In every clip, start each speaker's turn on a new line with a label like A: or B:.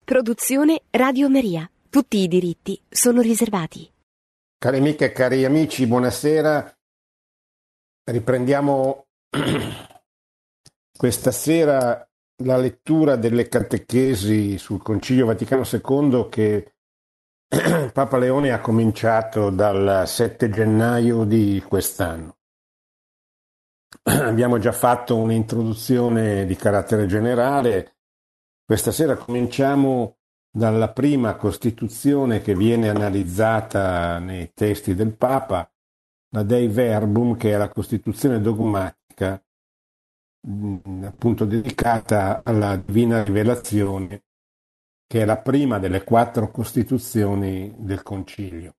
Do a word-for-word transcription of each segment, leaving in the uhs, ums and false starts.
A: Produzione Radio Maria. Tutti i diritti sono riservati.
B: Cari amiche e cari amici, buonasera. Riprendiamo questa sera la lettura delle catechesi sul Concilio Vaticano secondo che Papa Leone ha cominciato dal sette gennaio di quest'anno. Abbiamo già fatto un'introduzione di carattere generale. Questa sera cominciamo dalla prima Costituzione che viene analizzata nei testi del Papa, la Dei Verbum, che è la Costituzione dogmatica, mh, appunto dedicata alla Divina Rivelazione, che è la prima delle quattro Costituzioni del Concilio.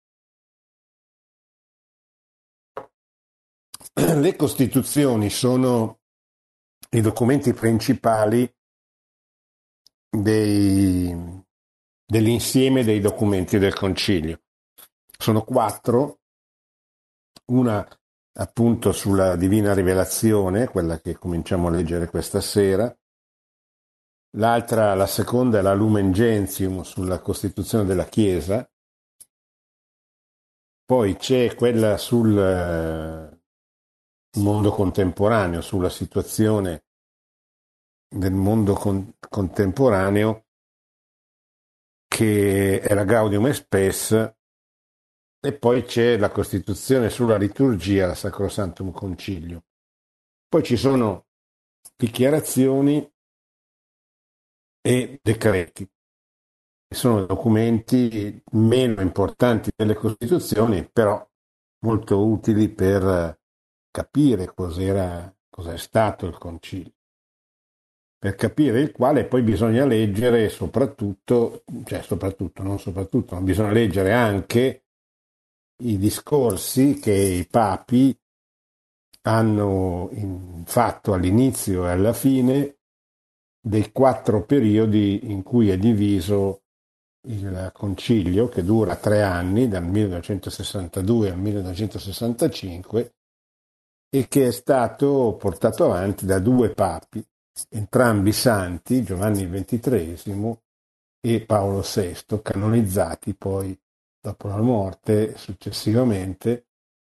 B: Le Costituzioni sono i documenti principali dei, dell'insieme dei documenti del Concilio. Sono quattro, una appunto sulla Divina Rivelazione, quella che cominciamo a leggere questa sera, l'altra, la seconda, è la Lumen Gentium sulla Costituzione della Chiesa, poi c'è quella sul eh, mondo contemporaneo, sulla situazione del mondo con- contemporaneo, che è la Gaudium et Spes, e poi c'è la Costituzione sulla liturgia, la Sacrosanctum Concilio. Poi ci sono dichiarazioni e decreti, che sono documenti meno importanti delle Costituzioni, però molto utili per capire cos'era, cos'è stato il Concilio. Per capire il quale poi bisogna leggere soprattutto, cioè soprattutto, non soprattutto, ma bisogna leggere anche i discorsi che i papi hanno in, fatto all'inizio e alla fine dei quattro periodi in cui è diviso il concilio, che dura tre anni, dal millenovecentosessantadue al millenovecentosessantacinque, e che è stato portato avanti da due papi, entrambi santi, Giovanni ventitreesimo e Paolo sesto, canonizzati poi dopo la morte successivamente,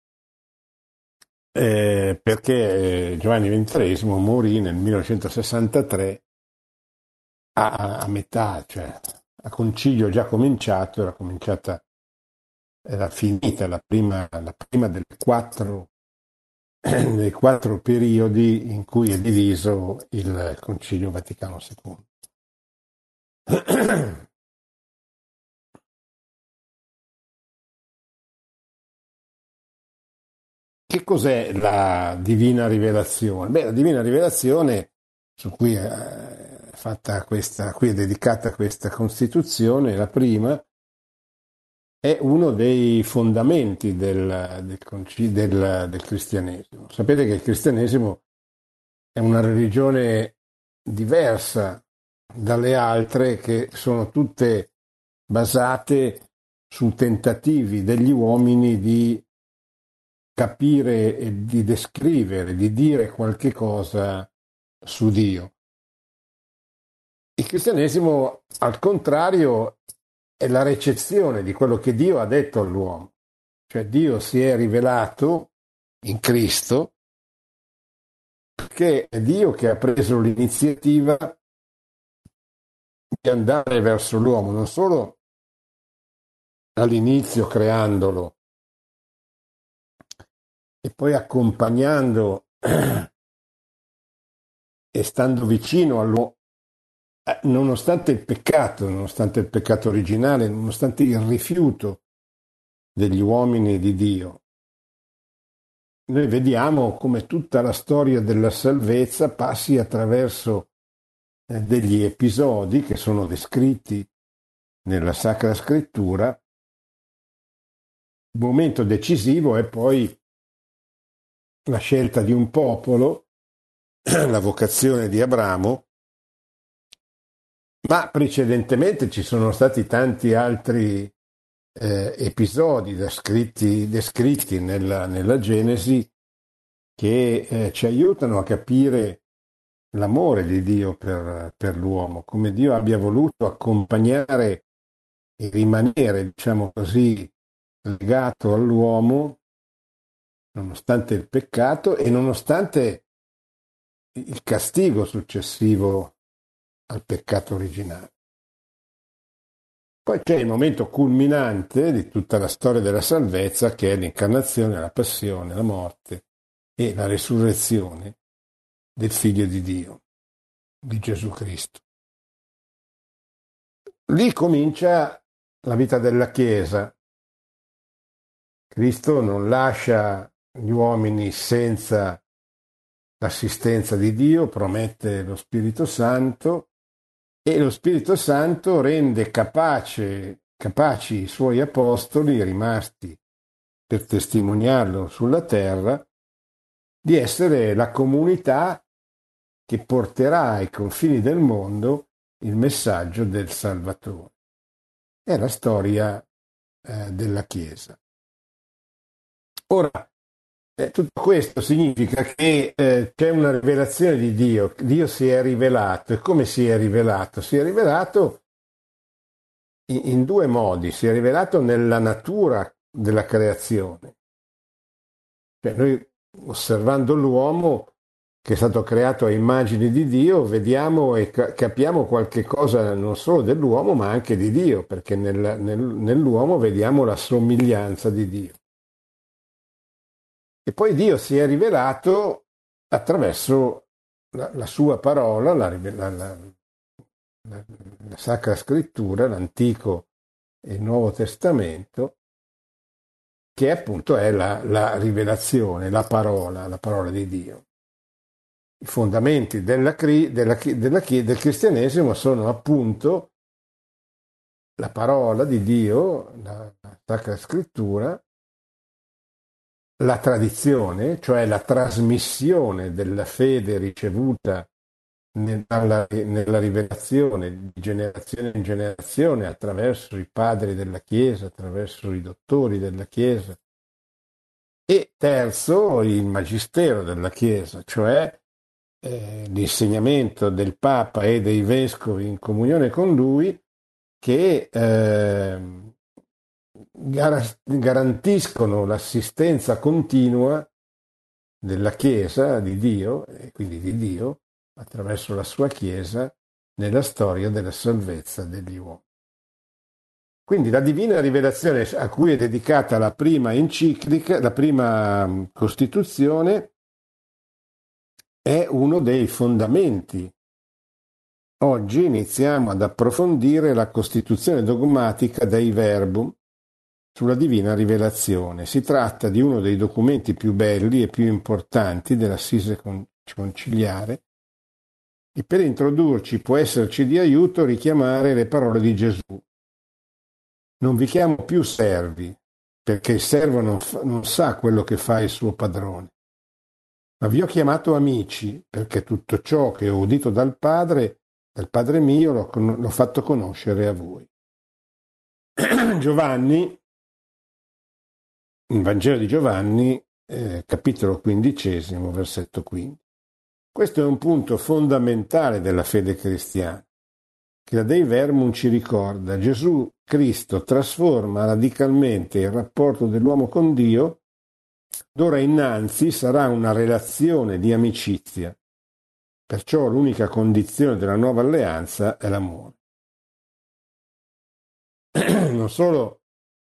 B: eh, perché Giovanni ventitreesimo morì nel millenovecentosessantatré a, a metà, cioè a concilio già cominciato, era cominciata, era finita la prima, la prima delle quattro dei quattro periodi in cui è diviso il Concilio Vaticano secondo. Che cos'è la Divina Rivelazione? Beh, la Divina Rivelazione, su cui è fatta questa, cui è dedicata questa Costituzione, la prima, è uno dei fondamenti del, del, del, del cristianesimo. Sapete che il cristianesimo è una religione diversa dalle altre, che sono tutte basate su tentativi degli uomini di capire e di descrivere, di dire qualche cosa su Dio. Il cristianesimo, al contrario, è la recezione di quello che Dio ha detto all'uomo. Cioè Dio si è rivelato in Cristo, perché è Dio che ha preso l'iniziativa di andare verso l'uomo, non solo all'inizio creandolo e poi accompagnando e stando vicino all'uomo, nonostante il peccato, nonostante il peccato originale, nonostante il rifiuto degli uomini di Dio. Noi vediamo come tutta la storia della salvezza passi attraverso eh, degli episodi che sono descritti nella Sacra Scrittura. Il momento decisivo è poi la scelta di un popolo, la vocazione di Abramo, ma precedentemente ci sono stati tanti altri eh, episodi descritti, descritti nella, nella Genesi che eh, ci aiutano a capire l'amore di Dio per, per l'uomo, come Dio abbia voluto accompagnare e rimanere, diciamo così, legato all'uomo nonostante il peccato e nonostante il castigo successivo al peccato originale. Poi c'è il momento culminante di tutta la storia della salvezza, che è l'incarnazione, la passione, la morte e la resurrezione del Figlio di Dio, di Gesù Cristo. Lì comincia la vita della Chiesa. Cristo non lascia gli uomini senza l'assistenza di Dio, promette lo Spirito Santo e lo Spirito Santo rende capace, capaci i suoi apostoli rimasti per testimoniarlo sulla terra di essere la comunità che porterà ai confini del mondo il messaggio del Salvatore. È la storia eh, della Chiesa. Ora, eh, tutto questo significa che eh, c'è una rivelazione di Dio. Dio si è rivelato. E come si è rivelato? Si è rivelato in, in due modi. Si è rivelato nella natura della creazione. Cioè, noi, osservando l'uomo che è stato creato a immagine di Dio, vediamo e ca- capiamo qualche cosa non solo dell'uomo, ma anche di Dio, perché nel, nel, nell'uomo vediamo la somiglianza di Dio. E poi Dio si è rivelato attraverso la, la sua parola, la, la, la, la, la Sacra Scrittura, l'Antico e il Nuovo Testamento, che appunto è la, la rivelazione, la parola, la parola di Dio. I fondamenti della, della, della, del cristianesimo sono appunto la parola di Dio, la, la Sacra Scrittura, la tradizione, cioè la trasmissione della fede ricevuta nella, nella rivelazione di generazione in generazione attraverso i padri della Chiesa, attraverso i dottori della Chiesa, e terzo il magistero della Chiesa, cioè eh, l'insegnamento del Papa e dei vescovi in comunione con lui che eh, gar- garantiscono l'assistenza continua della Chiesa di Dio, e quindi di Dio, attraverso la sua Chiesa, nella storia della salvezza degli uomini. Quindi la divina rivelazione a cui è dedicata la prima enciclica, la prima Costituzione, è uno dei fondamenti. Oggi iniziamo ad approfondire la Costituzione dogmatica Dei Verbum sulla divina rivelazione. Si tratta di uno dei documenti più belli e più importanti dell'Assise conciliare e per introdurci può esserci di aiuto richiamare le parole di Gesù. Non vi chiamo più servi, perché il servo non, fa, non sa quello che fa il suo padrone, ma vi ho chiamato amici, perché tutto ciò che ho udito dal Padre, dal Padre mio, l'ho, l'ho fatto conoscere a voi. Giovanni, il Vangelo di Giovanni, eh, capitolo quindicesimo, versetto quindici. Questo è un punto fondamentale della fede cristiana, che la Dei Verbum ci ricorda. Gesù Cristo trasforma radicalmente il rapporto dell'uomo con Dio, d'ora innanzi sarà una relazione di amicizia, perciò l'unica condizione della nuova alleanza è l'amore. Non solo,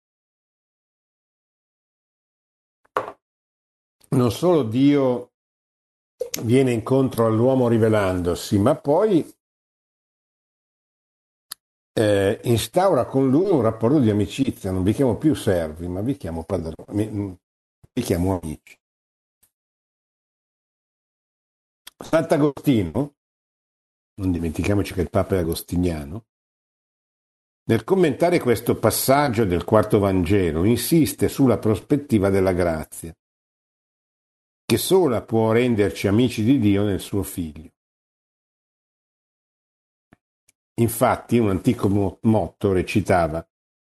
B: non solo Dio viene incontro all'uomo rivelandosi, ma poi eh, instaura con lui un rapporto di amicizia. Non vi chiamo più servi, ma vi chiamo padroni, vi chiamo amici. Sant'Agostino, non dimentichiamoci che il Papa è agostiniano, nel commentare questo passaggio del quarto Vangelo insiste sulla prospettiva della grazia, che sola può renderci amici di Dio nel suo Figlio. Infatti un antico motto recitava: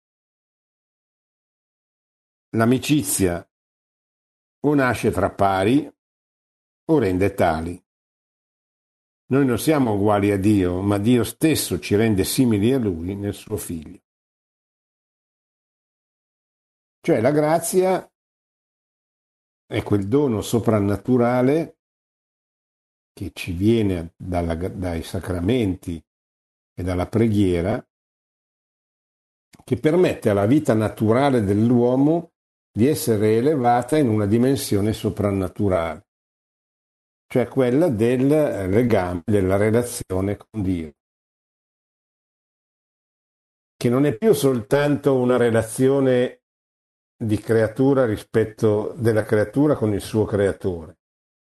B: l'amicizia o nasce tra pari o rende tali. Noi non siamo uguali a Dio, ma Dio stesso ci rende simili a Lui nel suo Figlio. Cioè la grazia è quel dono soprannaturale che ci viene dalla, dai sacramenti e dalla preghiera, che permette alla vita naturale dell'uomo di essere elevata in una dimensione soprannaturale, cioè quella del legame, della relazione con Dio, che non è più soltanto una relazione di creatura rispetto della creatura con il suo creatore,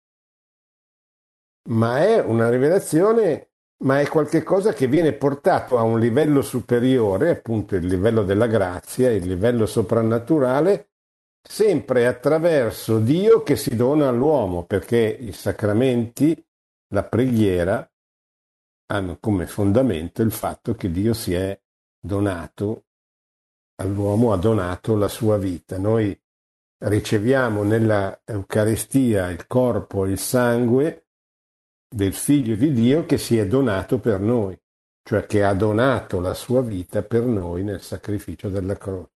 B: ma è una rivelazione, ma è qualcosa che viene portato a un livello superiore, appunto il livello della grazia, il livello soprannaturale, sempre attraverso Dio che si dona all'uomo, perché i sacramenti, la preghiera, hanno come fondamento il fatto che Dio si è donato all'uomo, ha donato la sua vita. Noi riceviamo nella Eucaristia il corpo e il sangue del Figlio di Dio che si è donato per noi, cioè che ha donato la sua vita per noi nel sacrificio della croce.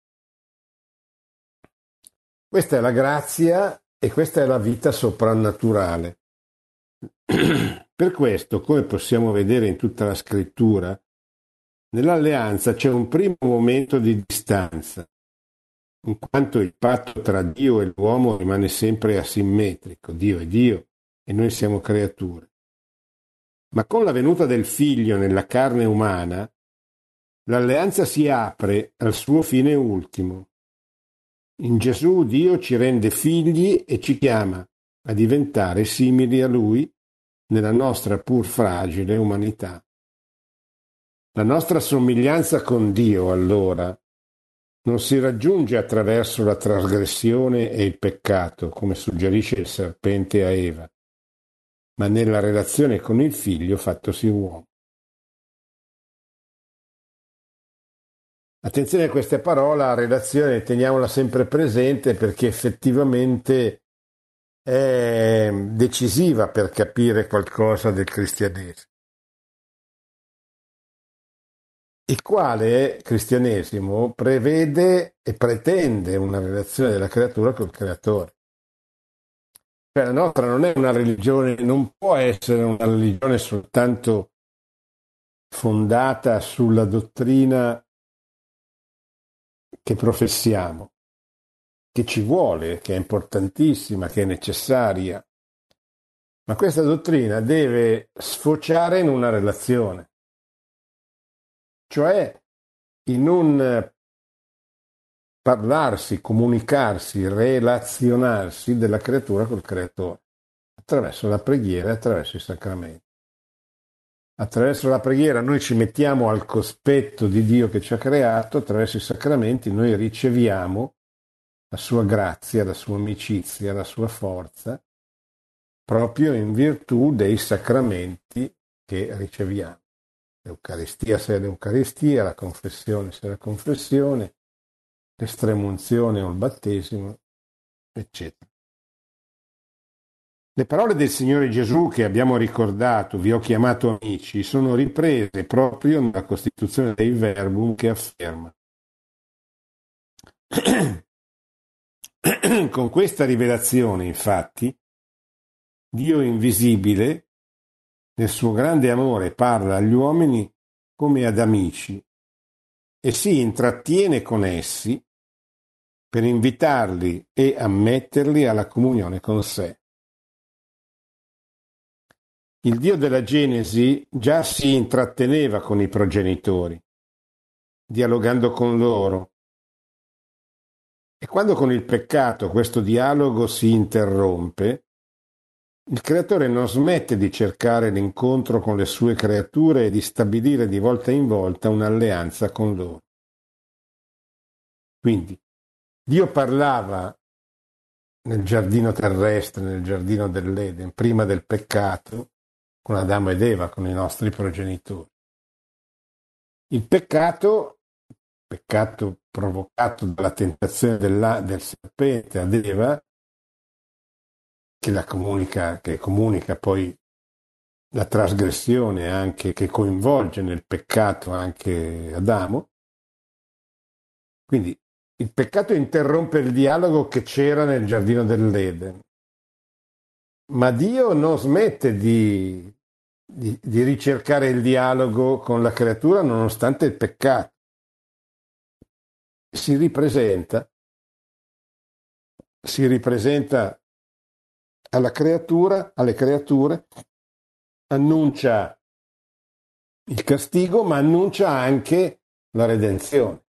B: Questa è la grazia e questa è la vita soprannaturale. Per questo, come possiamo vedere in tutta la scrittura, nell'alleanza c'è un primo momento di distanza, in quanto il patto tra Dio e l'uomo rimane sempre asimmetrico, Dio è Dio e noi siamo creature. Ma con la venuta del Figlio nella carne umana, l'alleanza si apre al suo fine ultimo. In Gesù Dio ci rende figli e ci chiama a diventare simili a Lui nella nostra pur fragile umanità. La nostra somiglianza con Dio, allora, non si raggiunge attraverso la trasgressione e il peccato, come suggerisce il serpente a Eva, ma nella relazione con il Figlio fattosi uomo. Attenzione a queste parole, la relazione teniamola sempre presente perché effettivamente è decisiva per capire qualcosa del cristianesimo. Il quale cristianesimo prevede e pretende una relazione della creatura col creatore. Cioè la nostra non è una religione, non può essere una religione soltanto fondata sulla dottrina che professiamo, che ci vuole, che è importantissima, che è necessaria, ma questa dottrina deve sfociare in una relazione, cioè in un parlarsi, comunicarsi, relazionarsi della creatura col creatore, attraverso la preghiera e attraverso i sacramenti. Attraverso la preghiera noi ci mettiamo al cospetto di Dio che ci ha creato, attraverso i sacramenti noi riceviamo la sua grazia, la sua amicizia, la sua forza, proprio in virtù dei sacramenti che riceviamo. L'Eucaristia se è l'Eucaristia, la confessione se è la confessione, l'estremunzione o il battesimo, eccetera. Le parole del Signore Gesù che abbiamo ricordato, vi ho chiamato amici, sono riprese proprio nella Costituzione dei Verbum che afferma: con questa rivelazione, infatti, Dio invisibile, nel suo grande amore, parla agli uomini come ad amici e si intrattiene con essi per invitarli e ammetterli alla comunione con sé. Il Dio della Genesi già si intratteneva con i progenitori, dialogando con loro. E quando con il peccato questo dialogo si interrompe, il Creatore non smette di cercare l'incontro con le sue creature e di stabilire di volta in volta un'alleanza con loro. Quindi, Dio parlava nel giardino terrestre, nel giardino dell'Eden, prima del peccato, con Adamo ed Eva, con i nostri progenitori. Il peccato, peccato provocato dalla tentazione della, del serpente ad Eva, che la comunica, che comunica poi la trasgressione anche che coinvolge nel peccato anche Adamo. Quindi il peccato interrompe il dialogo che c'era nel giardino dell'Eden, ma Dio non smette di, di, di ricercare il dialogo con la creatura nonostante il peccato. Si ripresenta, si ripresenta alla creatura, alle creature, annuncia il castigo, ma annuncia anche la redenzione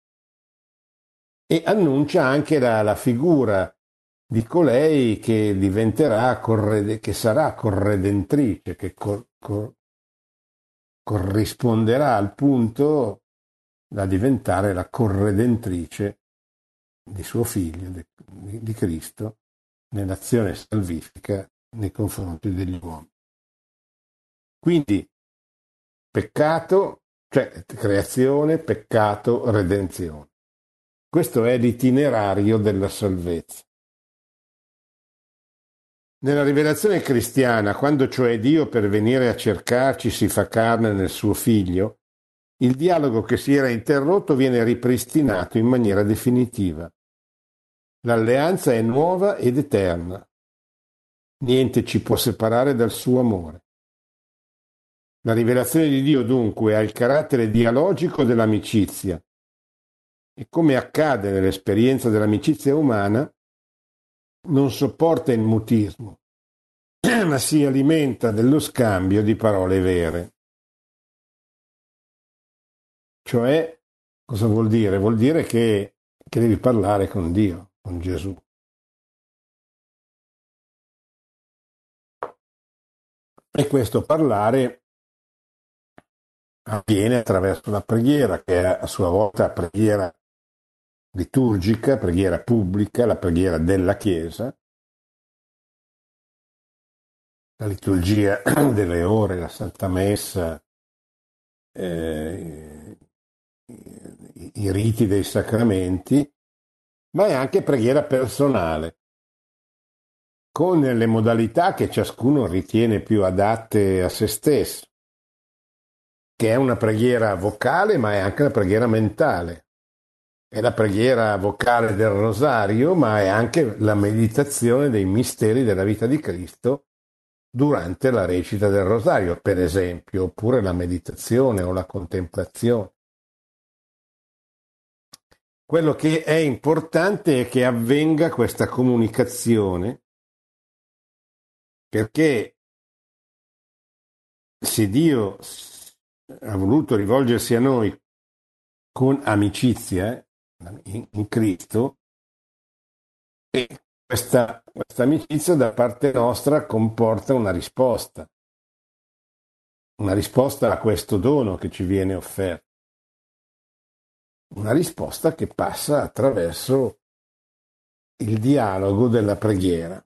B: e annuncia anche la, la figura di colei che diventerà, correde, che sarà corredentrice, che cor, cor, corrisponderà al punto da diventare la corredentrice di suo figlio, di, di Cristo, nell'azione salvifica nei confronti degli uomini. Quindi peccato, cioè creazione, peccato, redenzione. Questo è l'itinerario della salvezza. Nella rivelazione cristiana, quando cioè Dio per venire a cercarci si fa carne nel suo figlio, il dialogo che si era interrotto viene ripristinato in maniera definitiva. L'alleanza è nuova ed eterna. Niente ci può separare dal suo amore. La rivelazione di Dio dunque ha il carattere dialogico dell'amicizia e, come accade nell'esperienza dell'amicizia umana, non sopporta il mutismo, ma si alimenta dello scambio di parole vere. Cioè, cosa vuol dire? Vuol dire che, che devi parlare con Dio, con Gesù. E questo parlare avviene attraverso la preghiera, che è a sua volta preghiera liturgica, preghiera pubblica, la preghiera della Chiesa, la liturgia delle ore, la Santa Messa, eh, i, i riti dei sacramenti, ma è anche preghiera personale, con le modalità che ciascuno ritiene più adatte a se stesso, che è una preghiera vocale, ma è anche una preghiera mentale. È la preghiera vocale del rosario, ma è anche la meditazione dei misteri della vita di Cristo durante la recita del rosario, per esempio, oppure la meditazione o la contemplazione. Quello che è importante è che avvenga questa comunicazione, perché se Dio ha voluto rivolgersi a noi con amicizia in, in Cristo, e questa, questa amicizia da parte nostra comporta una risposta, una risposta a questo dono che ci viene offerto, una risposta che passa attraverso il dialogo della preghiera.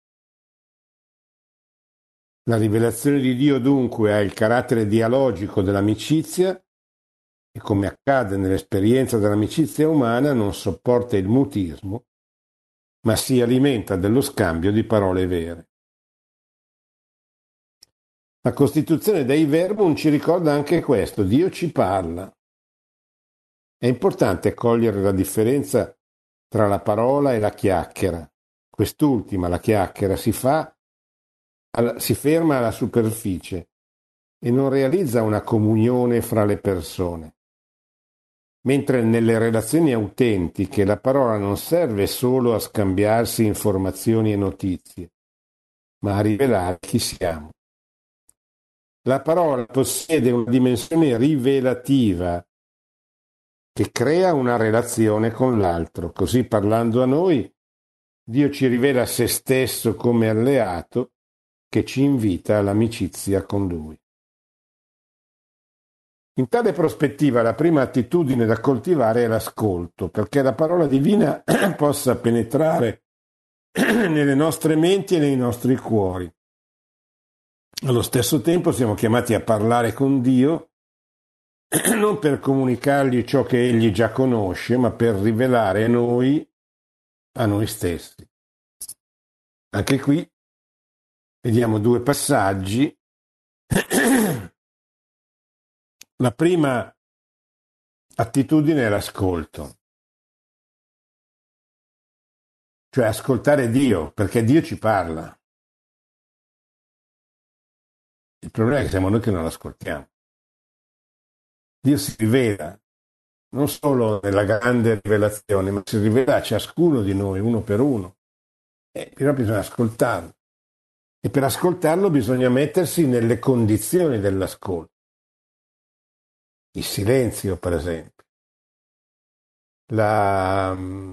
B: La rivelazione di Dio dunque ha il carattere dialogico dell'amicizia e, come accade nell'esperienza dell'amicizia umana, non sopporta il mutismo, ma si alimenta dello scambio di parole vere. La Costituzione dei Verbum ci ricorda anche questo: Dio ci parla. È importante cogliere la differenza tra la parola e la chiacchiera. Quest'ultima, la chiacchiera, si fa, si ferma alla superficie e non realizza una comunione fra le persone. Mentre nelle relazioni autentiche la parola non serve solo a scambiarsi informazioni e notizie, ma a rivelare chi siamo. La parola possiede una dimensione rivelativa che crea una relazione con l'altro. Così, parlando a noi, Dio ci rivela se stesso come alleato che ci invita all'amicizia con Lui. In tale prospettiva la prima attitudine da coltivare è l'ascolto, perché la parola divina possa penetrare nelle nostre menti e nei nostri cuori. Allo stesso tempo siamo chiamati a parlare con Dio non per comunicargli ciò che egli già conosce, ma per rivelare noi a noi stessi. Anche qui vediamo due passaggi La prima attitudine è l'ascolto, cioè ascoltare Dio, perché Dio ci parla. Il problema è che siamo noi che non l'ascoltiamo. Dio si rivela non solo nella grande rivelazione, ma si rivela a ciascuno di noi, uno per uno. E però bisogna ascoltarlo. E per ascoltarlo bisogna mettersi nelle condizioni dell'ascolto. Il silenzio, per esempio. La,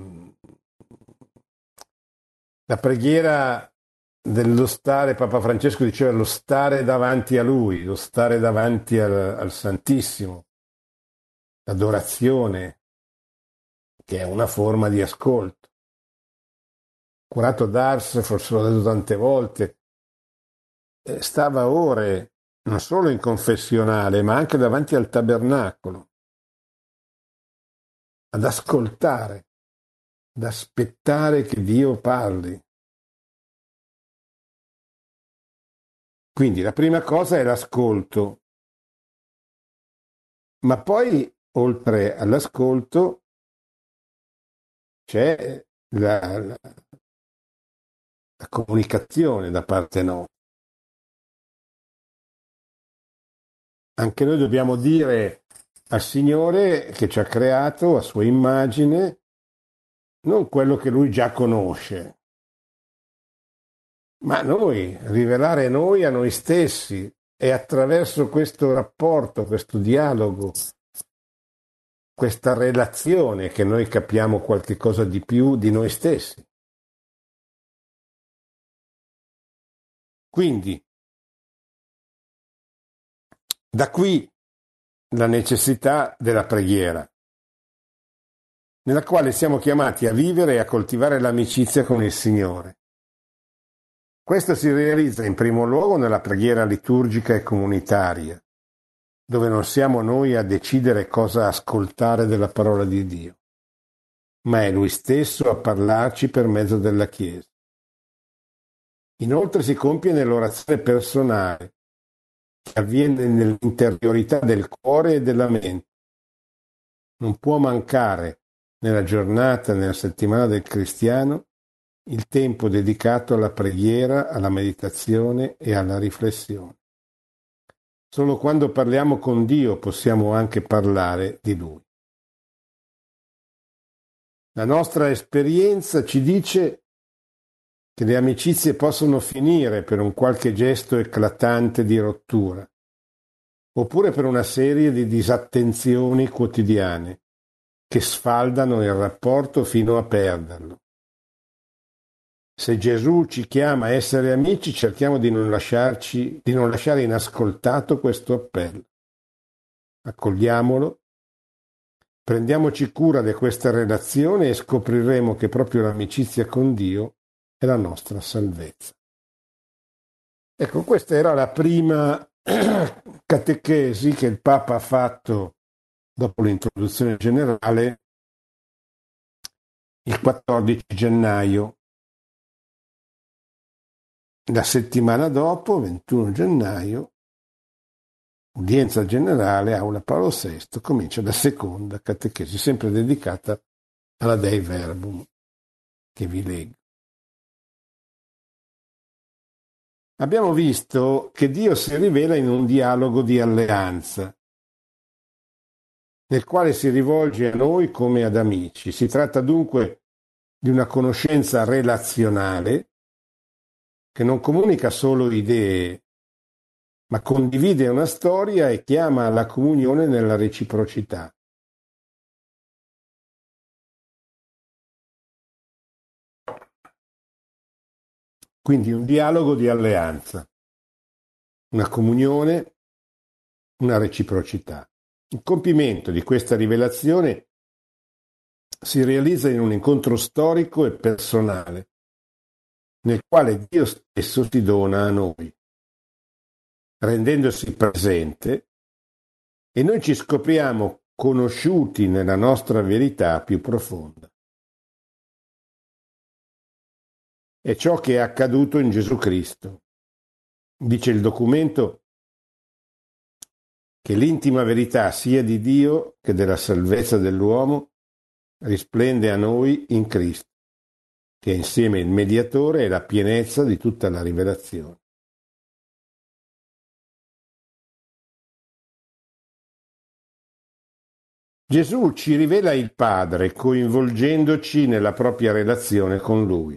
B: la preghiera dello stare, Papa Francesco diceva lo stare davanti a Lui, lo stare davanti al, al Santissimo, l'adorazione, che è una forma di ascolto. Curato d'Ars, forse l'ho detto tante volte, stava ore non solo in confessionale, ma anche davanti al tabernacolo, ad ascoltare, ad aspettare che Dio parli. Quindi la prima cosa è l'ascolto, ma poi oltre all'ascolto c'è la, la, la comunicazione da parte nostra. Anche noi dobbiamo dire al Signore che ci ha creato a sua immagine non quello che Lui già conosce, ma noi, rivelare noi a noi stessi e attraverso questo rapporto, questo dialogo, questa relazione che noi capiamo qualche cosa di più di noi stessi. Quindi, da qui la necessità della preghiera, nella quale siamo chiamati a vivere e a coltivare l'amicizia con il Signore. Questo si realizza in primo luogo nella preghiera liturgica e comunitaria, dove non siamo noi a decidere cosa ascoltare della parola di Dio, ma è Lui stesso a parlarci per mezzo della Chiesa. Inoltre si compie nell'orazione personale, che avviene nell'interiorità del cuore e della mente. Non può mancare nella giornata, nella settimana del cristiano, il tempo dedicato alla preghiera, alla meditazione e alla riflessione. Solo quando parliamo con Dio possiamo anche parlare di Lui. La nostra esperienza ci dice che le amicizie possono finire per un qualche gesto eclatante di rottura, oppure per una serie di disattenzioni quotidiane che sfaldano il rapporto fino a perderlo. Se Gesù ci chiama a essere amici, cerchiamo di non lasciarci, di non lasciare inascoltato questo appello. Accogliamolo, prendiamoci cura di questa relazione e scopriremo che proprio l'amicizia con Dio è la nostra salvezza. Ecco, questa era la prima catechesi che il Papa ha fatto dopo l'introduzione generale il quattordici gennaio. La settimana dopo, ventuno gennaio, udienza generale, Aula Paolo sesto, comincia la seconda catechesi, sempre dedicata alla Dei Verbum, che vi leggo. Abbiamo visto che Dio si rivela in un dialogo di alleanza, nel quale si rivolge a noi come ad amici. Si tratta dunque di una conoscenza relazionale che non comunica solo idee, ma condivide una storia e chiama alla comunione nella reciprocità. Quindi un dialogo di alleanza, una comunione, una reciprocità. Il compimento di questa rivelazione si realizza in un incontro storico e personale, nel quale Dio stesso si dona a noi, rendendosi presente, e noi ci scopriamo conosciuti nella nostra verità più profonda. È ciò che è accaduto in Gesù Cristo. Dice il documento che l'intima verità sia di Dio che della salvezza dell'uomo risplende a noi in Cristo, che è insieme il mediatore e la pienezza di tutta la rivelazione. Gesù ci rivela il Padre coinvolgendoci nella propria relazione con Lui.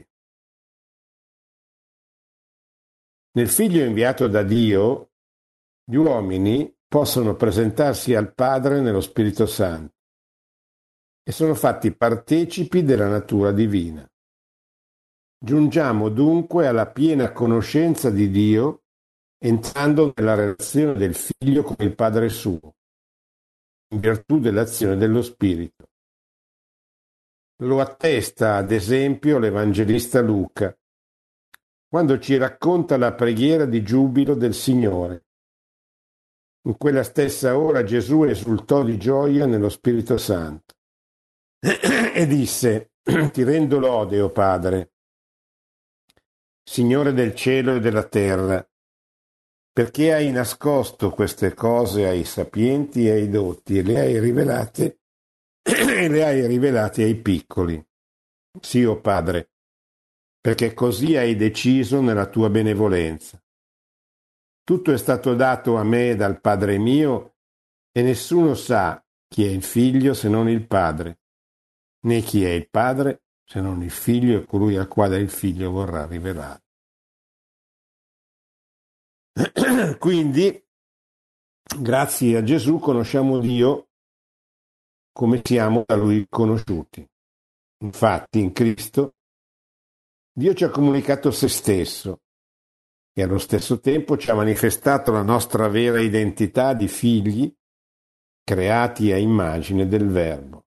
B: Nel Figlio inviato da Dio, gli uomini possono presentarsi al Padre nello Spirito Santo e sono fatti partecipi della natura divina. Giungiamo dunque alla piena conoscenza di Dio entrando nella relazione del Figlio con il Padre suo, in virtù dell'azione dello Spirito. Lo attesta ad esempio l'Evangelista Luca, quando ci racconta la preghiera di giubilo del Signore. In quella stessa ora Gesù esultò di gioia nello Spirito Santo e disse: Ti rendo lode, o Padre, Signore del cielo e della terra, perché hai nascosto queste cose ai sapienti e ai dotti e le hai rivelate e le hai rivelate ai piccoli. Sì, o Padre, perché così hai deciso nella tua benevolenza. Tutto è stato dato a me dal Padre mio e nessuno sa chi è il Figlio se non il Padre, né chi è il Padre se non il Figlio e colui al quale il Figlio vorrà rivelare. Quindi, grazie a Gesù, conosciamo Dio come siamo da Lui conosciuti. Infatti, in Cristo, Dio ci ha comunicato se stesso e allo stesso tempo ci ha manifestato la nostra vera identità di figli creati a immagine del Verbo.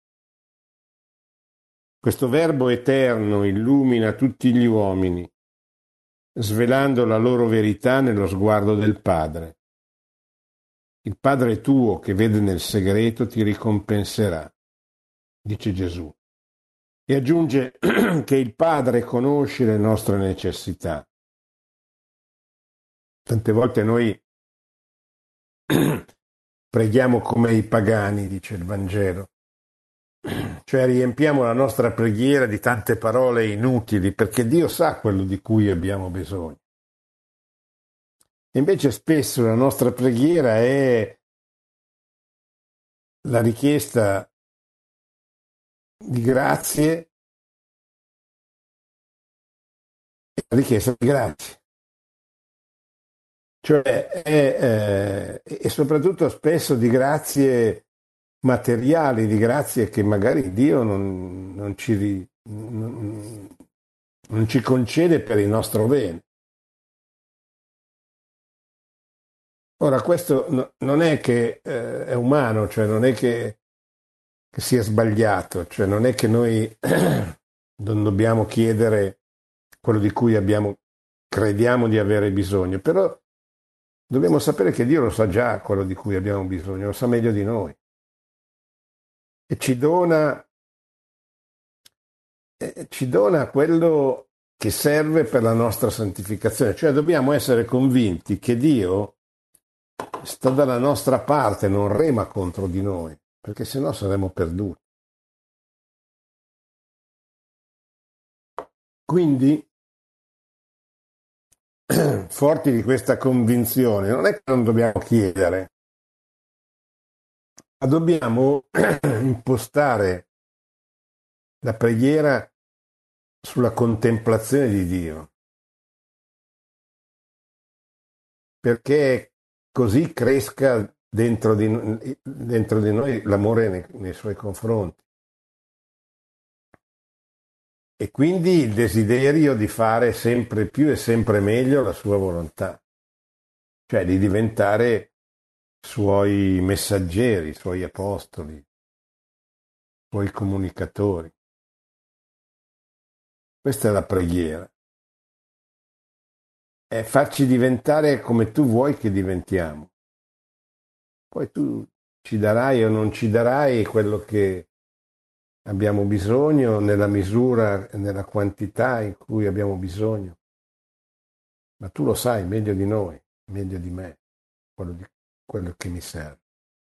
B: Questo Verbo eterno illumina tutti gli uomini, svelando la loro verità nello sguardo del Padre. Il Padre tuo che vede nel segreto ti ricompenserà, dice Gesù. E aggiunge che il Padre conosce le nostre necessità. Tante volte noi preghiamo come i pagani, dice il Vangelo. Cioè riempiamo la nostra preghiera di tante parole inutili perché Dio sa quello di cui abbiamo bisogno. E invece spesso la nostra preghiera è la richiesta di grazie e la richiesta di grazie. Cioè è, eh, e soprattutto spesso di grazie materiali, di grazie che magari Dio non, non, ci, non, non ci concede per il nostro bene. Ora, questo no, non è che eh, è umano, cioè non è che, che sia sbagliato, cioè non è che noi non dobbiamo chiedere quello di cui abbiamo, crediamo di avere bisogno, però dobbiamo sapere che Dio lo sa già quello di cui abbiamo bisogno, lo sa meglio di noi. E ci dona, eh, ci dona quello che serve per la nostra santificazione, cioè dobbiamo essere convinti che Dio sta dalla nostra parte, non rema contro di noi, perché sennò saremmo perduti. Quindi, forti di questa convinzione, non è che non dobbiamo chiedere, ma dobbiamo impostare la preghiera sulla contemplazione di Dio, perché così cresca dentro di, dentro di noi l'amore nei, nei suoi confronti. E quindi il desiderio di fare sempre più e sempre meglio la sua volontà, cioè di diventare suoi messaggeri, suoi apostoli, suoi comunicatori. Questa è la preghiera. È farci diventare come tu vuoi che diventiamo. Poi tu ci darai o non ci darai quello che abbiamo bisogno nella misura e nella quantità in cui abbiamo bisogno. Ma tu lo sai meglio di noi, meglio di me, quello di, quello che mi serve.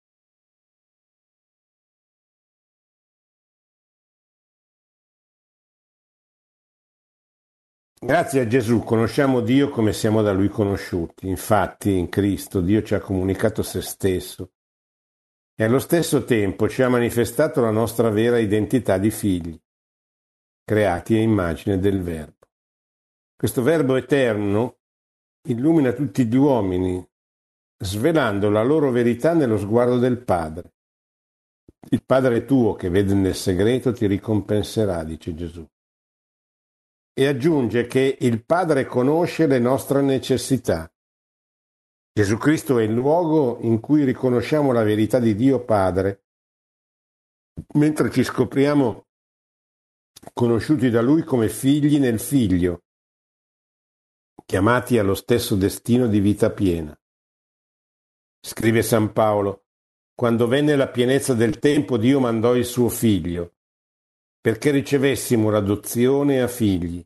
B: Grazie a Gesù conosciamo Dio come siamo da Lui conosciuti. Infatti, in Cristo Dio ci ha comunicato se stesso e allo stesso tempo ci ha manifestato la nostra vera identità di figli, creati a immagine del Verbo. Questo Verbo eterno illumina tutti gli uomini, svelando la loro verità nello sguardo del Padre. Il Padre tuo che vede nel segreto ti ricompenserà, dice Gesù. E aggiunge che il Padre conosce le nostre necessità. Gesù Cristo è il luogo in cui riconosciamo la verità di Dio Padre, mentre ci scopriamo conosciuti da Lui come figli nel Figlio, chiamati allo stesso destino di vita piena. Scrive San Paolo, quando venne la pienezza del tempo Dio mandò il suo Figlio, perché ricevessimo l'adozione a figli.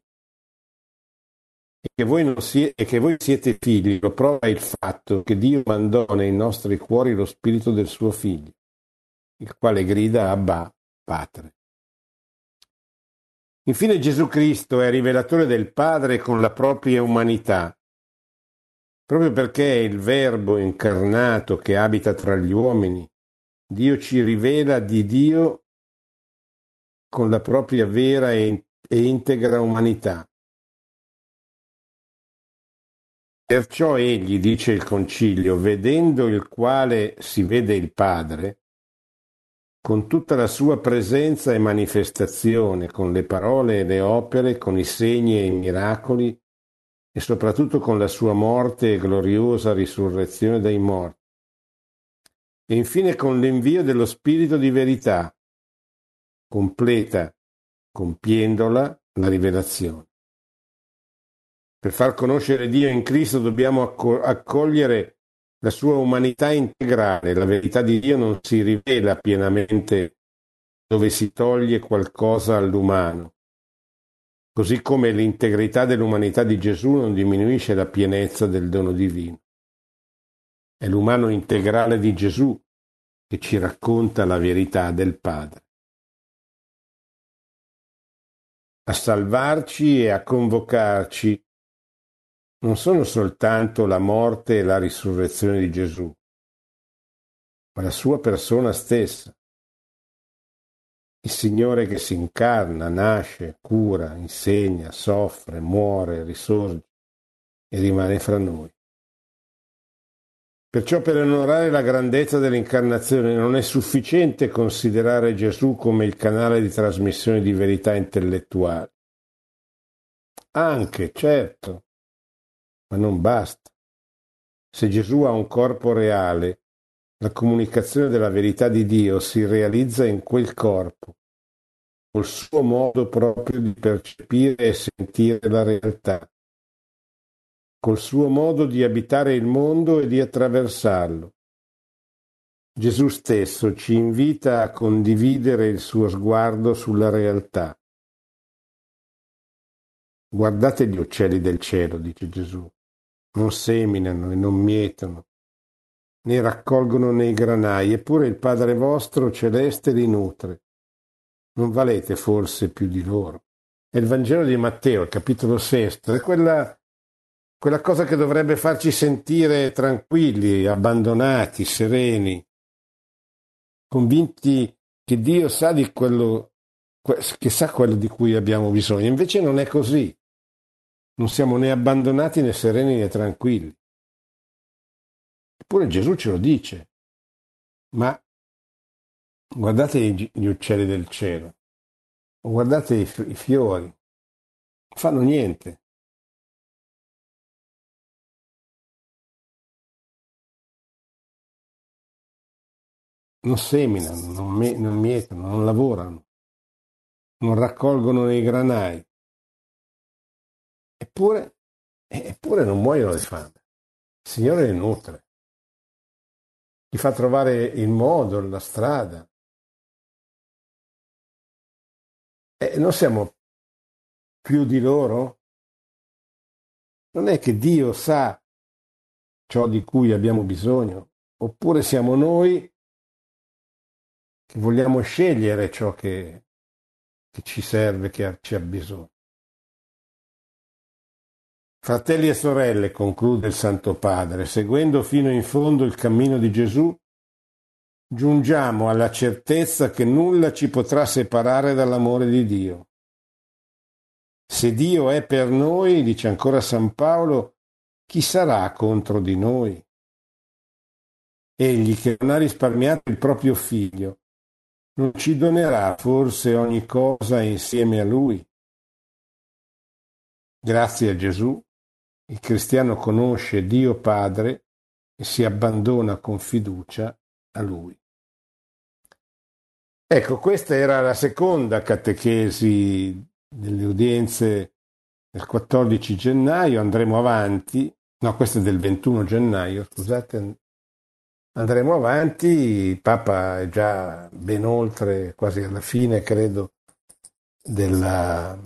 B: E che, voi non sie- e che voi siete figli lo prova il fatto che Dio mandò nei nostri cuori lo spirito del suo Figlio, il quale grida Abba, Padre. Infine Gesù Cristo è rivelatore del Padre con la propria umanità, proprio perché è il Verbo incarnato che abita tra gli uomini. Dio ci rivela di Dio con la propria vera e integra umanità. Perciò egli, dice il Concilio, vedendo il quale si vede il Padre, con tutta la sua presenza e manifestazione, con le parole e le opere, con i segni e i miracoli, e soprattutto con la sua morte e gloriosa risurrezione dai morti. E infine con l'invio dello Spirito di verità, completa, compiendola, la rivelazione. Per far conoscere Dio in Cristo dobbiamo accogliere la sua umanità integrale. La verità di Dio non si rivela pienamente dove si toglie qualcosa all'umano, così come l'integrità dell'umanità di Gesù non diminuisce la pienezza del dono divino. È l'umano integrale di Gesù che ci racconta la verità del Padre. A salvarci e a convocarci non sono soltanto la morte e la risurrezione di Gesù, ma la sua persona stessa. Il Signore che si incarna, nasce, cura, insegna, soffre, muore, risorge e rimane fra noi. Perciò per onorare la grandezza dell'incarnazione non è sufficiente considerare Gesù come il canale di trasmissione di verità intellettuali. Anche, certo, ma non basta. Se Gesù ha un corpo reale, la comunicazione della verità di Dio si realizza in quel corpo, col suo modo proprio di percepire e sentire la realtà, col suo modo di abitare il mondo e di attraversarlo. Gesù stesso ci invita a condividere il suo sguardo sulla realtà. Guardate gli uccelli del cielo, dice Gesù, non seminano e non mietono, né raccolgono nei granai, eppure il Padre vostro celeste li nutre. Non valete forse più di loro? È il Vangelo di Matteo, il capitolo sesto, è quella, quella cosa che dovrebbe farci sentire tranquilli, abbandonati, sereni, convinti che Dio sa di quello, che sa quello di cui abbiamo bisogno. Invece non è così. Non siamo né abbandonati né sereni né tranquilli. Eppure Gesù ce lo dice. Ma guardate gli uccelli del cielo, o guardate i, i fiori, non fanno niente. Non seminano, non, me, non mietono, non lavorano, non raccolgono nei granai. Eppure, eppure non muoiono di fame. Il Signore li nutre. Gli fa trovare il modo, la strada. E non siamo più di loro? Non è che Dio sa ciò di cui abbiamo bisogno? oppure siamo noi che vogliamo scegliere ciò che, che ci serve, che ci ha bisogno. Fratelli e sorelle, conclude il Santo Padre, seguendo fino in fondo il cammino di Gesù, giungiamo alla certezza che nulla ci potrà separare dall'amore di Dio. Se Dio è per noi, dice ancora San Paolo, chi sarà contro di noi? Egli che non ha risparmiato il proprio figlio, non ci donerà forse ogni cosa insieme a lui? Grazie a Gesù, il cristiano conosce Dio Padre e si abbandona con fiducia a Lui. Ecco, questa era la seconda catechesi delle udienze del quattordici gennaio, andremo avanti, no, questa è del ventuno gennaio, scusate, andremo avanti, il Papa è già ben oltre, quasi alla fine, credo, della,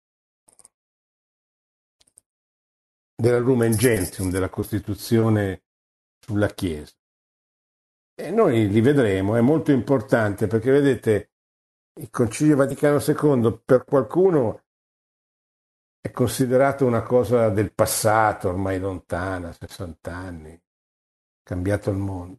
B: della Lumen Gentium, della Costituzione sulla Chiesa. E noi li vedremo, è molto importante perché vedete, il Concilio Vaticano secondo per qualcuno è considerato una cosa del passato, ormai lontana, sessanta anni, cambiato il mondo.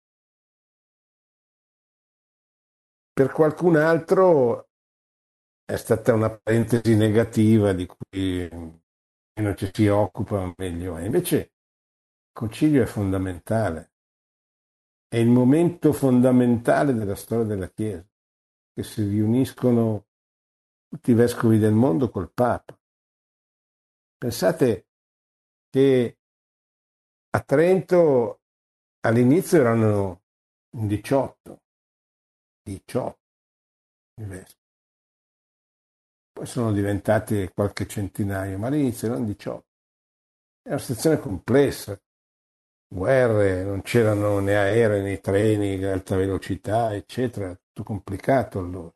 B: Per qualcun altro è stata una parentesi negativa di cui meno ci si occupa, meglio è. Invece il Concilio è fondamentale. È il momento fondamentale della storia della Chiesa, che si riuniscono tutti i vescovi del mondo col Papa. Pensate che a Trento all'inizio erano diciotto, diciotto i vescovi, poi sono diventati qualche centinaio, ma all'inizio erano diciotto. È una situazione complessa, guerre, non c'erano né aerei né treni di alta velocità, eccetera, tutto complicato allora.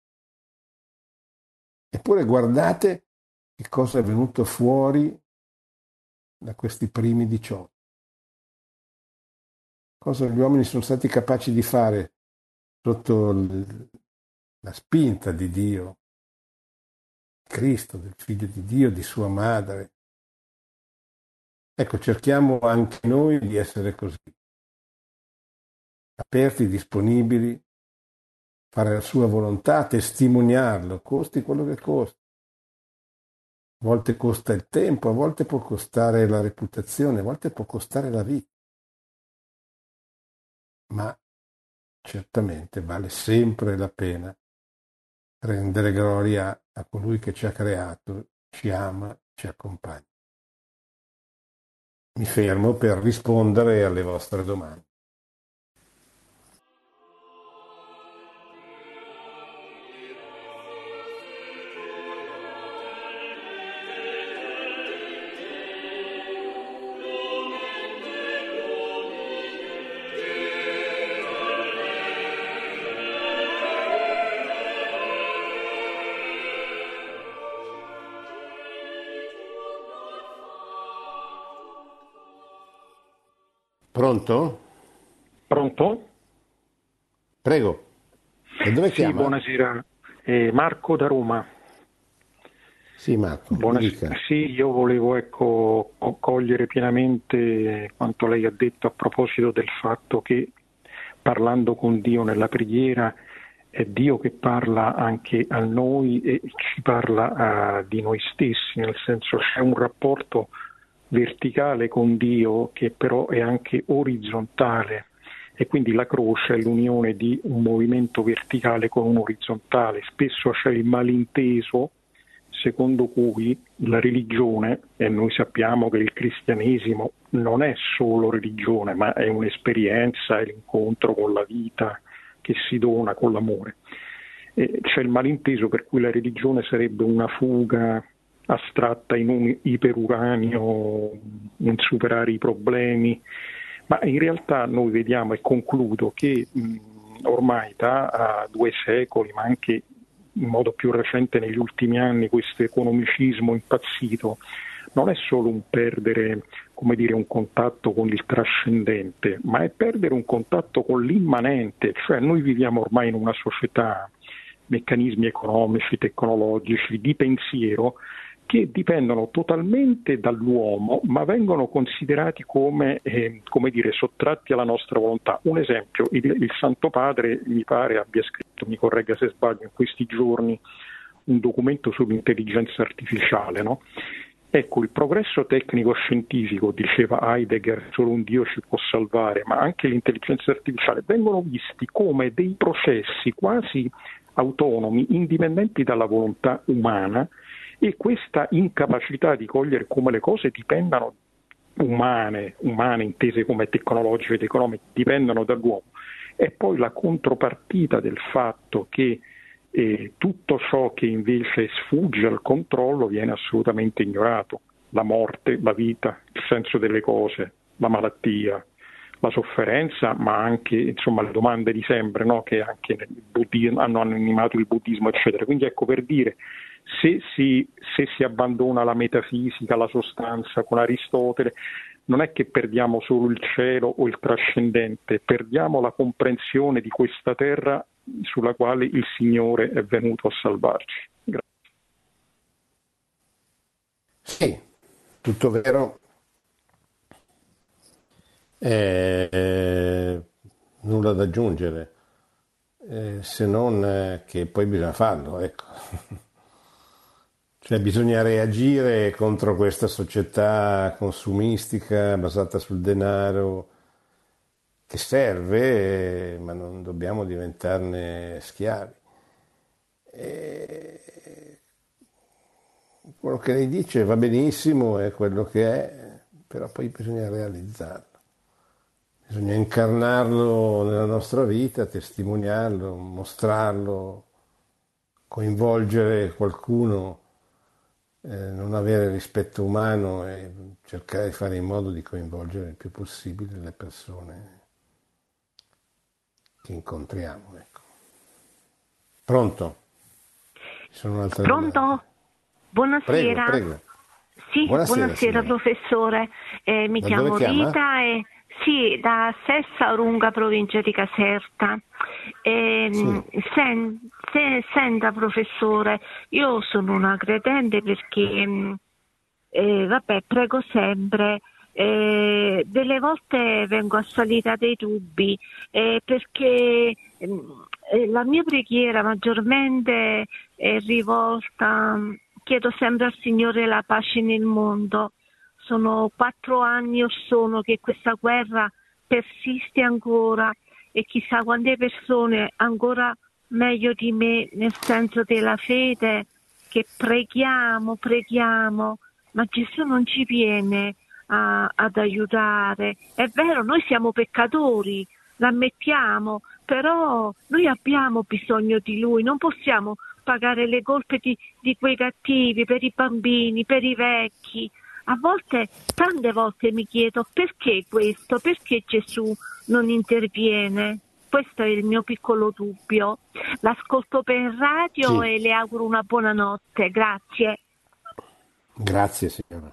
B: Eppure guardate che cosa è venuto fuori da questi primi diciotto. Cosa gli uomini sono stati capaci di fare sotto l- la spinta di Dio, Cristo, del Figlio di Dio, di sua madre. Ecco, cerchiamo anche noi di essere così, aperti, disponibili, fare la sua volontà, testimoniarlo, costi quello che costa. A volte costa il tempo, a volte può costare la reputazione, a volte può costare la vita. Ma certamente vale sempre la pena rendere gloria a colui che ci ha creato, ci ama, ci accompagna. Mi fermo per rispondere alle vostre domande. Pronto?
C: Pronto?
B: Prego. Da dove
C: Sì,
B: chiama?
C: buonasera. Eh, Marco da Roma.
B: Sì, Marco, mi dica.
C: Buonasera. Sì, io volevo ecco, co- cogliere pienamente quanto lei ha detto a proposito del fatto che parlando con Dio nella preghiera è Dio che parla anche a noi e ci parla uh, di noi stessi, nel senso c'è un rapporto verticale con Dio che però è anche orizzontale. E quindi la croce è l'unione di un movimento verticale con un orizzontale. Spesso c'è il malinteso secondo cui la religione, e noi sappiamo che il cristianesimo non è solo religione, ma è un'esperienza, è l'incontro con la vita che si dona con l'amore. E c'è il malinteso per cui la religione sarebbe una fuga astratta in un iperuranio, in superare i problemi, ma in realtà noi vediamo, e concludo, che mh, ormai da due secoli, ma anche in modo più recente negli ultimi anni, questo economicismo impazzito non è solo un perdere, come dire, un contatto con il trascendente, ma è perdere un contatto con l'immanente, cioè noi viviamo ormai in una società, meccanismi economici, tecnologici, di pensiero, che dipendono totalmente dall'uomo, ma vengono considerati come, eh, come dire, sottratti alla nostra volontà. Un esempio, il, il Santo Padre mi pare abbia scritto, mi corregga se sbaglio, in questi giorni un documento sull'intelligenza artificiale, no? Ecco, il progresso tecnico-scientifico, diceva Heidegger, solo un Dio ci può salvare, ma anche l'intelligenza artificiale vengono visti come dei processi quasi autonomi, indipendenti dalla volontà umana, e questa incapacità di cogliere come le cose dipendano umane, umane intese come tecnologiche ed economiche, dipendono dall'uomo, è poi la contropartita del fatto che eh, tutto ciò che invece sfugge al controllo viene assolutamente ignorato: la morte, la vita, il senso delle cose, la malattia, la sofferenza, ma anche, insomma, le domande di sempre, no? Che anche nel buddismo, hanno animato il buddismo, eccetera. Quindi ecco, per dire, se si, se si abbandona la metafisica, la sostanza con Aristotele, non è che perdiamo solo il cielo o il trascendente, perdiamo la comprensione di questa terra sulla quale il Signore è venuto a salvarci. Grazie.
B: Sì, tutto vero. Eh, eh, nulla da aggiungere, eh, se non eh, che poi bisogna farlo, ecco. Cioè bisogna reagire contro questa società consumistica basata sul denaro, che serve, eh, ma non dobbiamo diventarne schiavi. E quello che lei dice va benissimo, è quello che è, però poi bisogna realizzarlo. Bisogna incarnarlo nella nostra vita, testimoniarlo, mostrarlo, coinvolgere qualcuno, eh, non avere rispetto umano e cercare di fare in modo di coinvolgere il più possibile le persone che incontriamo. Ecco. Pronto? Ci sono altre
D: Pronto?
B: domande?
D: Buonasera.
B: Prego, prego.
D: Sì,
B: Buonasera,
D: buonasera
B: signora.
D: professore. Eh, mi
B: Da
D: chiamo
B: dove chiama?
D: Rita e sì, da Sessa Orunga, provincia di Caserta. Eh,
B: Sì.
D: sen- se- senta professore, io sono una credente perché mh, eh, vabbè, prego sempre. Eh, delle volte vengo assalita dai dubbi eh, perché mh, eh, la mia preghiera maggiormente è rivolta, chiedo sempre al Signore la pace nel mondo. Sono quattro anni o sono che questa guerra persiste ancora e chissà quante persone ancora meglio di me, nel senso della fede, che preghiamo, preghiamo, ma Gesù non ci viene a, ad aiutare. È vero, noi siamo peccatori, l'ammettiamo, però noi abbiamo bisogno di Lui, non possiamo pagare le colpe di, di quei cattivi per i bambini, per i vecchi. A volte, tante volte mi chiedo perché questo, perché Gesù non interviene. Questo è il mio piccolo dubbio. L'ascolto per radio
B: Sì.
D: e le auguro una buona notte. Grazie.
B: Grazie, signora.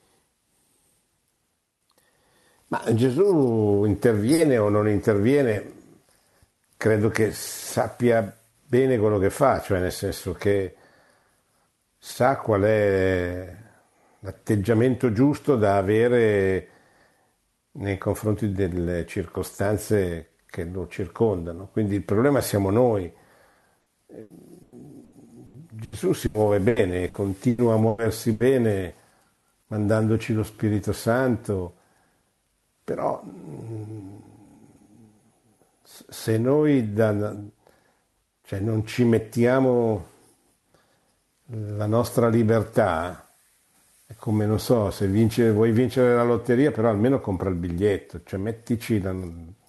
B: Ma Gesù interviene o non interviene, credo che sappia bene quello che fa, cioè nel senso che sa qual è l'atteggiamento giusto da avere nei confronti delle circostanze che lo circondano. Quindi il problema siamo noi. Gesù si muove bene, continua a muoversi bene, mandandoci lo Spirito Santo, però se noi da, cioè non ci mettiamo la nostra libertà, è come, non so, se vince, vuoi vincere la lotteria, però almeno compra il biglietto, cioè mettici la,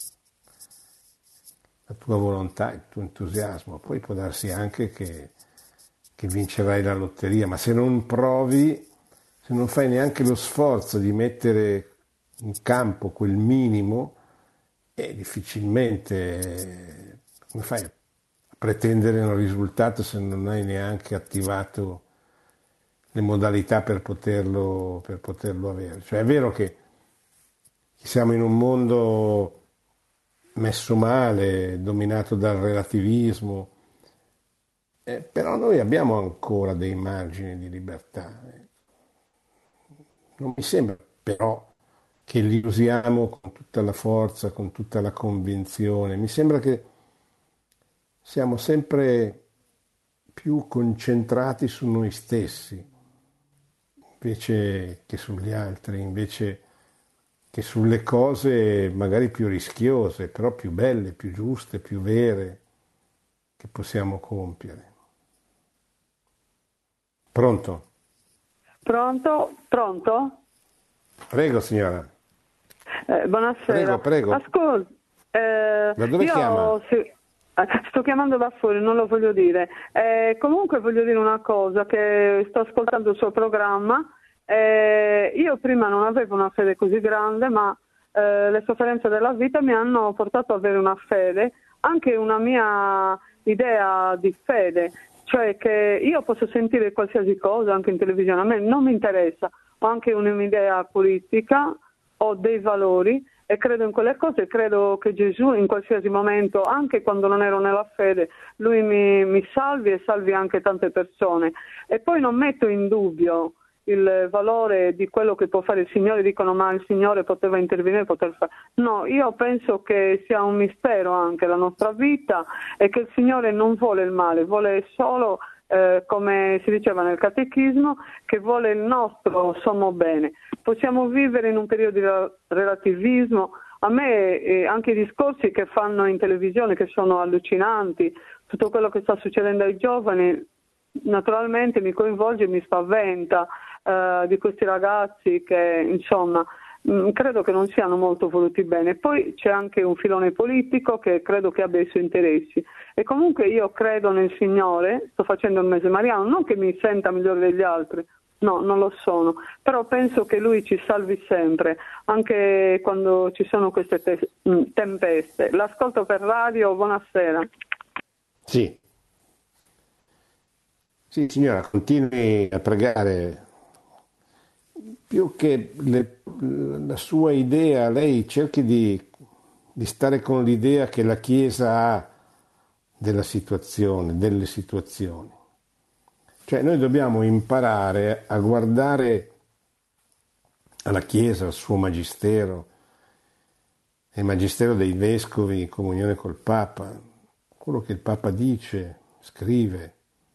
B: la tua volontà, il tuo entusiasmo, poi può darsi anche che, che vincerai la lotteria, ma se non provi, se non fai neanche lo sforzo di mettere in campo quel minimo, e difficilmente come fai a pretendere un risultato se non hai neanche attivato le modalità per poterlo, per poterlo avere. Cioè è vero che siamo in un mondo messo male, dominato dal relativismo, eh, però noi abbiamo ancora dei margini di libertà. Non mi sembra però che li usiamo con tutta la forza, con tutta la convinzione. Mi sembra che siamo sempre più concentrati su noi stessi, invece che sugli altri, invece che sulle cose magari più rischiose, però più belle, più giuste, più vere, che possiamo compiere. Pronto?
E: Pronto? Pronto?
B: Prego, signora.
E: Eh, buonasera.
B: Prego, prego.
E: Ascolta, eh,
B: Da dove
E: io
B: chiama?
E: si- eh, sto chiamando da fuori, non lo voglio dire. Eh, comunque voglio dire una cosa, che sto ascoltando il suo programma. Eh, io prima non avevo una fede così grande, ma eh, le sofferenze della vita mi hanno portato ad avere una fede, anche una mia idea di fede, cioè che io posso sentire qualsiasi cosa anche in televisione, a me non mi interessa, ho anche un'idea politica, ho dei valori e credo in quelle cose, credo che Gesù in qualsiasi momento, anche quando non ero nella fede, lui mi, mi salvi e salvi anche tante persone. E poi non metto in dubbio il valore di quello che può fare il Signore, dicono ma il Signore poteva intervenire, poter fare. No, io penso che sia un mistero anche la nostra vita e che il Signore non vuole il male, vuole solo, eh, come si diceva nel catechismo, che vuole il nostro sommo bene. Possiamo vivere in un periodo di relativismo. A me eh, anche i discorsi che fanno in televisione, che sono allucinanti, tutto quello che sta succedendo ai giovani, naturalmente mi coinvolge e mi spaventa, eh, di questi ragazzi che insomma mh, credo che non siano molto voluti bene. Poi c'è anche un filone politico che credo che abbia i suoi interessi e comunque io credo nel Signore, sto facendo il mese mariano, non che mi senta migliore degli altri, no, non lo sono, però penso che Lui ci salvi sempre, anche quando ci sono queste te- tempeste. L'ascolto per radio, buonasera.
B: Sì. Sì, signora, continui a pregare. Più che le- la sua idea, lei cerchi di, di stare con l'idea che la Chiesa ha della situazione, delle situazioni. Cioè noi dobbiamo imparare a guardare alla Chiesa, al suo magistero, il magistero dei vescovi in comunione col Papa, quello che il Papa dice, scrive.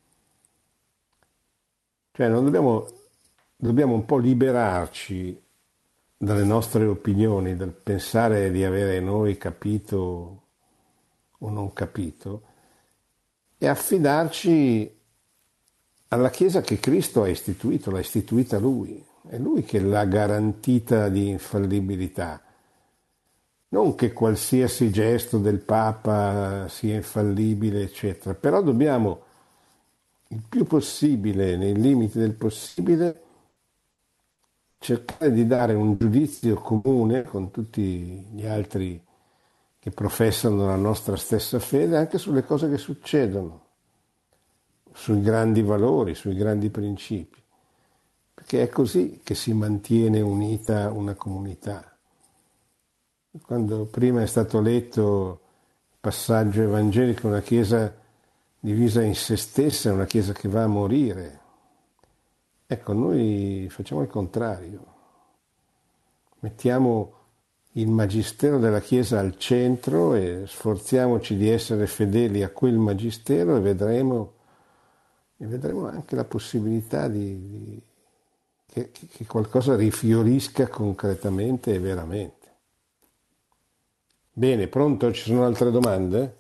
B: Cioè non dobbiamo, dobbiamo un po' liberarci dalle nostre opinioni, dal pensare di avere noi capito o non capito e affidarci alla Chiesa che Cristo ha istituito, l'ha istituita Lui, è Lui che l'ha garantita di infallibilità. Non che qualsiasi gesto del Papa sia infallibile, eccetera, però dobbiamo il più possibile, nei limiti del possibile, cercare di dare un giudizio comune con tutti gli altri che professano la nostra stessa fede anche sulle cose che succedono, sui grandi valori, sui grandi principi, perché è così che si mantiene unita una comunità. Quando prima è stato letto il passaggio evangelico, una Chiesa divisa in se stessa, è una Chiesa che va a morire. Ecco, noi facciamo il contrario. Mettiamo il magistero della Chiesa al centro e sforziamoci di essere fedeli a quel magistero e vedremo, e vedremo anche la possibilità di, di che, che qualcosa rifiorisca concretamente e veramente. Bene, pronto? Ci sono altre domande?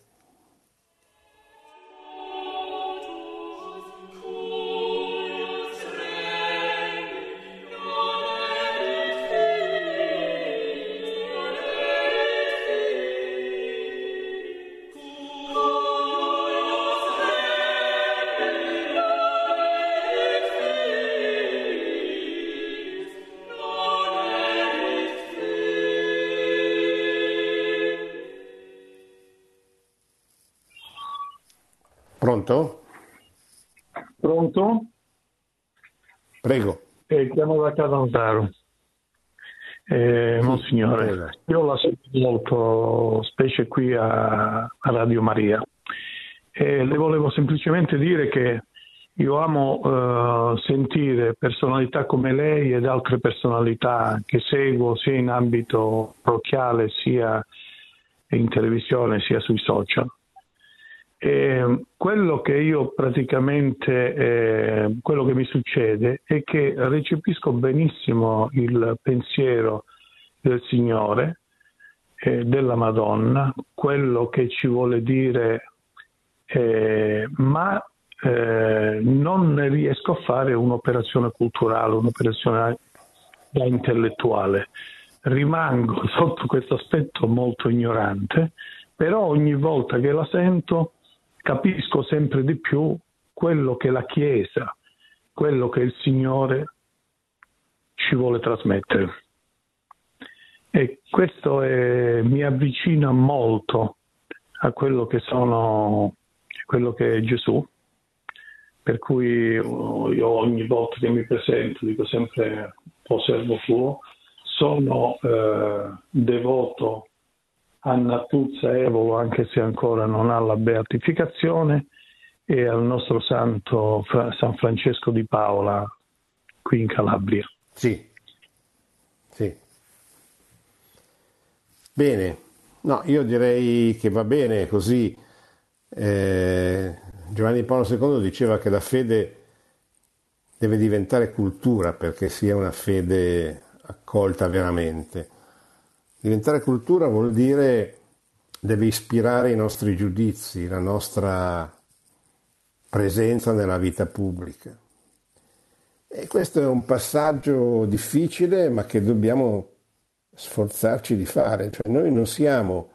B: Pronto?
C: Pronto?
B: Prego.
F: Eh, chiamo da Catanzaro. Eh, sì, Monsignore, prego. Io la seguo molto, specie qui a, a Radio Maria. E le volevo semplicemente dire che io amo eh, sentire personalità come lei ed altre personalità che seguo sia in ambito parrocchiale, sia in televisione, sia sui social. E quello che io praticamente, eh, quello che mi succede è che recepisco benissimo il pensiero del Signore, eh, della Madonna, quello che ci vuole dire, eh, ma eh, non riesco a fare un'operazione culturale, un'operazione da intellettuale. Rimango sotto questo aspetto molto ignorante, però ogni volta che la sento capisco sempre di più quello che la Chiesa, quello che il Signore ci vuole trasmettere. E questo è, mi avvicina molto a quello che sono, quello che è Gesù, per cui io ogni volta che mi presento dico sempre: "O servo tuo", sono eh, devoto a Natuzza Evolo, anche se ancora non ha la beatificazione, e al nostro santo San Francesco di Paola qui in Calabria.
B: Sì, sì. Bene, no, io direi che va bene così. Eh, Giovanni Paolo secondo diceva che la fede deve diventare cultura perché sia una fede accolta veramente. Diventare cultura vuol dire deve ispirare i nostri giudizi, la nostra presenza nella vita pubblica. E questo è un passaggio difficile, ma che dobbiamo sforzarci di fare. Cioè, noi non siamo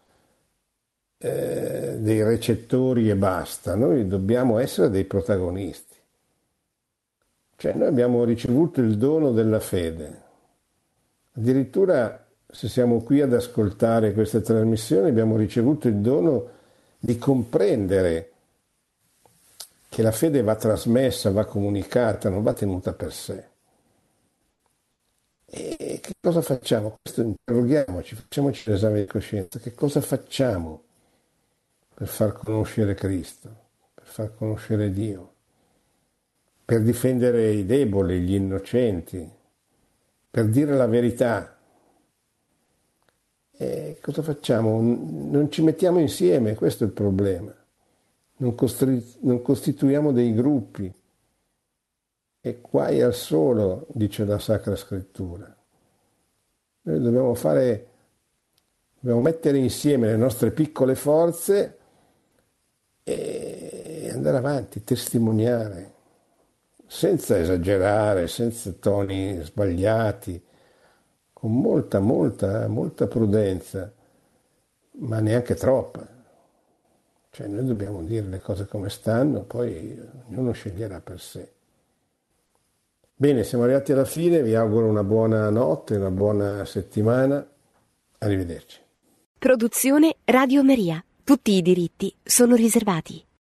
B: eh, dei recettori e basta, noi dobbiamo essere dei protagonisti. Cioè, noi abbiamo ricevuto il dono della fede. Addirittura, se siamo qui ad ascoltare queste trasmissioni, abbiamo ricevuto il dono di comprendere che la fede va trasmessa, va comunicata, non va tenuta per sé. E che cosa facciamo? Questo interroghiamoci, facciamoci l'esame di coscienza. Che cosa facciamo per far conoscere Cristo, per far conoscere Dio, per difendere i deboli, gli innocenti, per dire la verità? E cosa facciamo? Non ci mettiamo insieme, questo è il problema. Non, costri- non costituiamo dei gruppi. E guai al solo, dice la Sacra Scrittura. Noi dobbiamo fare, dobbiamo mettere insieme le nostre piccole forze e andare avanti, testimoniare, senza esagerare, senza toni sbagliati, con molta, molta, molta prudenza, ma neanche troppa. Cioè noi dobbiamo dire le cose come stanno, poi ognuno sceglierà per sé. Bene, siamo arrivati alla fine, vi auguro una buona notte, una buona settimana, arrivederci.
A: Produzione Radio Maria. Tutti i diritti sono riservati.